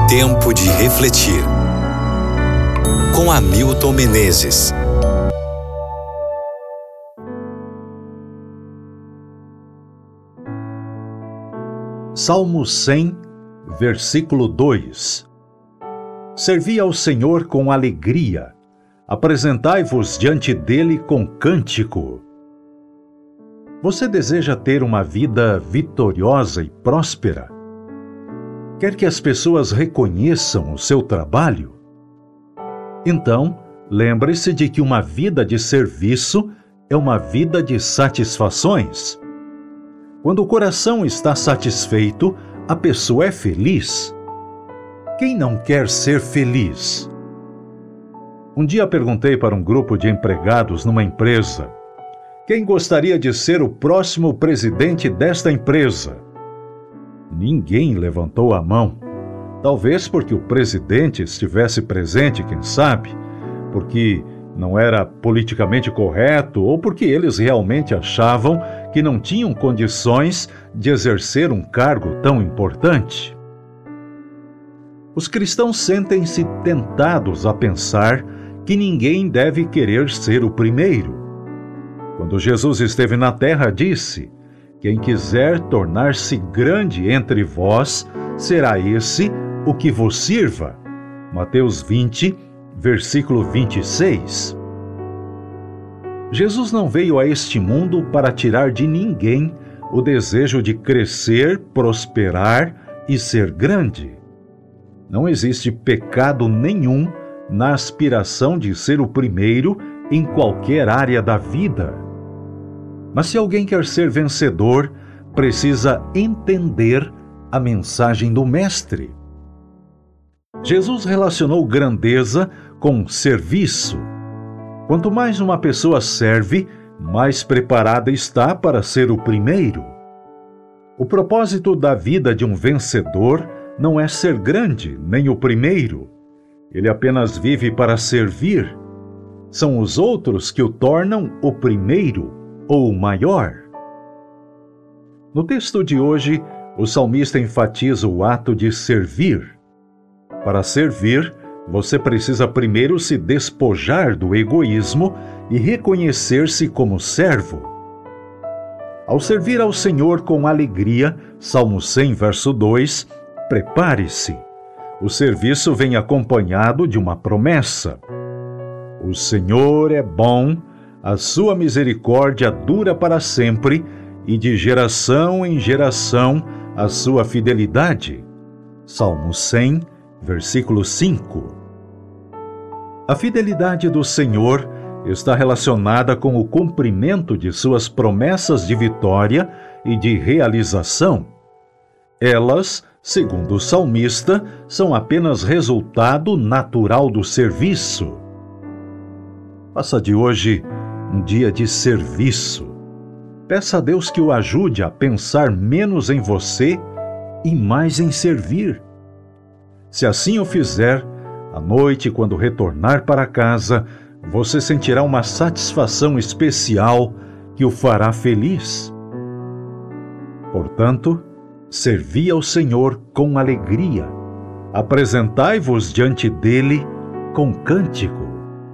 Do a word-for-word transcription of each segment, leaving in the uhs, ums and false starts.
Tempo de refletir. Com Hamilton Menezes. Salmo cem, versículo dois. Servi ao Senhor com alegria, apresentai-vos diante dele com cântico. Você deseja ter uma vida vitoriosa e próspera? Quer que as pessoas reconheçam o seu trabalho? Então, lembre-se de que uma vida de serviço é uma vida de satisfações. Quando o coração está satisfeito, a pessoa é feliz. Quem não quer ser feliz? Um dia perguntei para um grupo de empregados numa empresa: quem gostaria de ser o próximo presidente desta empresa? Ninguém levantou a mão. Talvez porque o presidente estivesse presente, quem sabe? Porque não era politicamente correto ou porque eles realmente achavam que não tinham condições de exercer um cargo tão importante. Os cristãos sentem-se tentados a pensar que ninguém deve querer ser o primeiro. Quando Jesus esteve na terra, disse: quem quiser tornar-se grande entre vós, será esse o que vos sirva. Mateus vinte, versículo vinte e seis. Jesus não veio a este mundo para tirar de ninguém o desejo de crescer, prosperar e ser grande. Não existe pecado nenhum na aspiração de ser o primeiro em qualquer área da vida. Mas se alguém quer ser vencedor, precisa entender a mensagem do Mestre. Jesus relacionou grandeza com serviço. Quanto mais uma pessoa serve, mais preparada está para ser o primeiro. O propósito da vida de um vencedor não é ser grande, nem o primeiro. Ele apenas vive para servir. São os outros que o tornam o primeiro ou maior. No texto de hoje, o salmista enfatiza o ato de servir. Para servir, você precisa primeiro se despojar do egoísmo e reconhecer-se como servo. Ao servir ao Senhor com alegria, Salmo cem, verso dois, prepare-se. O serviço vem acompanhado de uma promessa. O Senhor é bom, a sua misericórdia dura para sempre, e de geração em geração a sua fidelidade. Salmo cem, versículo cinco. A fidelidade do Senhor está relacionada com o cumprimento de suas promessas de vitória e de realização. Elas, segundo o salmista, são apenas resultado natural do serviço. Faça de hoje um dia de serviço. Peça a Deus que o ajude a pensar menos em você e mais em servir. Se assim o fizer, à noite, quando retornar para casa, você sentirá uma satisfação especial que o fará feliz. Portanto, servi ao Senhor com alegria. Apresentai-vos diante dele com cântico.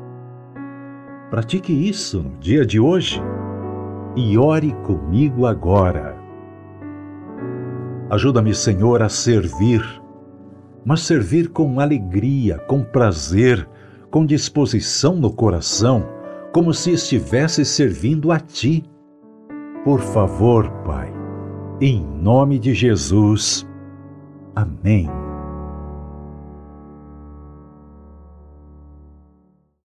Pratique isso no dia de hoje e ore comigo agora. Ajuda-me, Senhor, a servir, mas servir com alegria, com prazer, com disposição no coração, como se estivesse servindo a Ti. Por favor, Pai, em nome de Jesus. Amém.